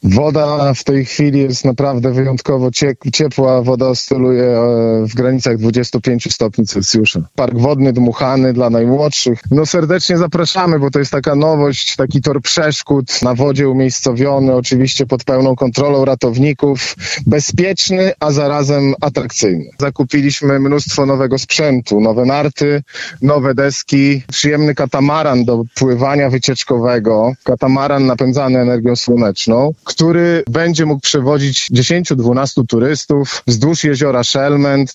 Woda w tej chwili jest naprawdę wyjątkowo ciepła. Woda oscyluje w granicach 25 stopni Celsjusza. Park wodny dmuchany dla najmłodszych. No serdecznie zapraszamy, bo to jest taka nowość, taki tor przeszkód na wodzie umiejscowiony, oczywiście pod pełną kontrolą ratowników. Bezpieczny, a zarazem atrakcyjny. Zakupiliśmy mnóstwo nowego sprzętu, nowe narty, nowe deski, przyjemny katamaran do pływania wycieczkowego. Katamaran napędzany energią słoneczną, który będzie mógł przewozić 10-12 turystów wzdłuż jeziora Szelment.